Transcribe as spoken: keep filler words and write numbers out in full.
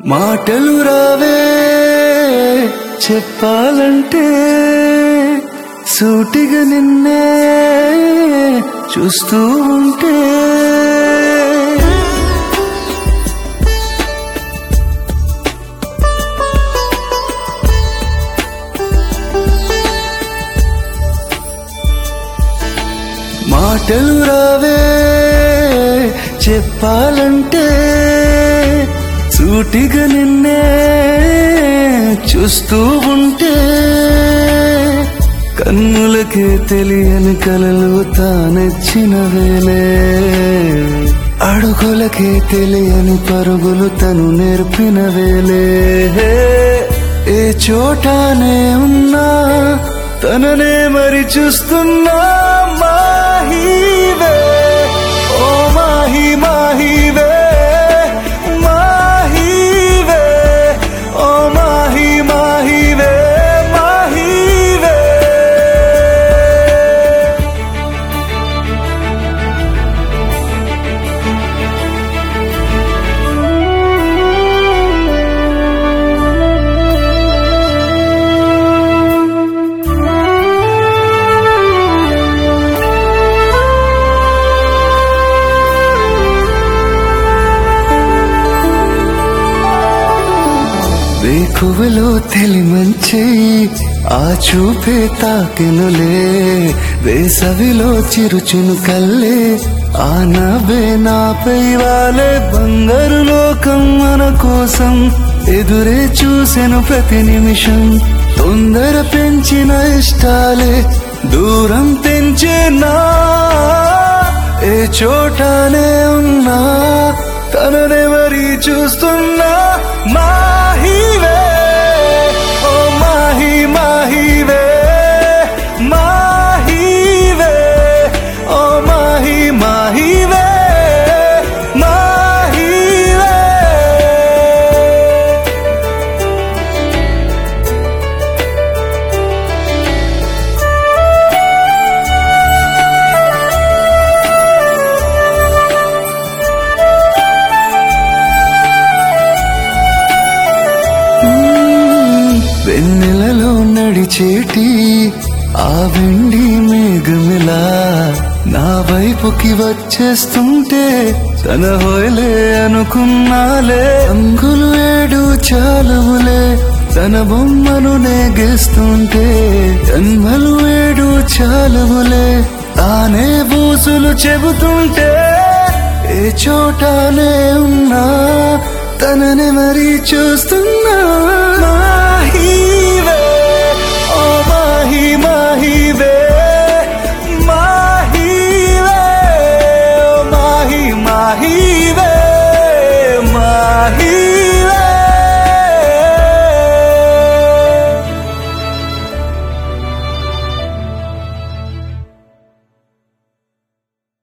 మాటలు రావే చెప్పాలంటే సూటిగా నిన్నే చూస్తూ ఉంటే మాటలు రావే చెప్పాలంటే సూటిగా నిన్నే చూస్తూ ఉంటే కన్నులకే తెలియని కలలు తానెచ్చిన వేలే అడుగులకే తెలియని పరుగులు తను నేర్పిన వేలే ఏ చోటనే ఉన్నా తననే మరి చూస్తున్నా మాహీవే ఓ మాహీ మాహీవే మాహీవే ఓ మాహీ మాహీవే మాహీవే వేకువలో తెలిమంచి ఆ చూపే తాకెనులే వేసవిలో చిరుచును కల్లే ఆ నవ్వే నాపై వాలే బంగారు లోకం మన కోసం ఎదురే చూసెను ప్రతి నిమిషం తొందర పెంచిన ఇష్టాలే దూరం తెంచేనా ఏ చోటనే ఉన్నా తననే మరి చూస్తున్నా మాహీవే ఓ మాహీ మాహీవే మాహీవే ఓ మాహీ మాహీవే మాహీవే వెన్నెలలో నడిచేటి ఆ వెండి మేఘమిలా నా వైపుకి వచ్చేస్తుంటే తన హోయలే అనుకున్నాలే అంగులు ఏడు చాలువులే తన బొమ్మను నేగేస్తుంటే జన్మలు ఏడు చాలువులే తానే బూసులు చెబుతుంటే ఏ చోటనే ఉన్నా తనని మరీ చూస్తున్నా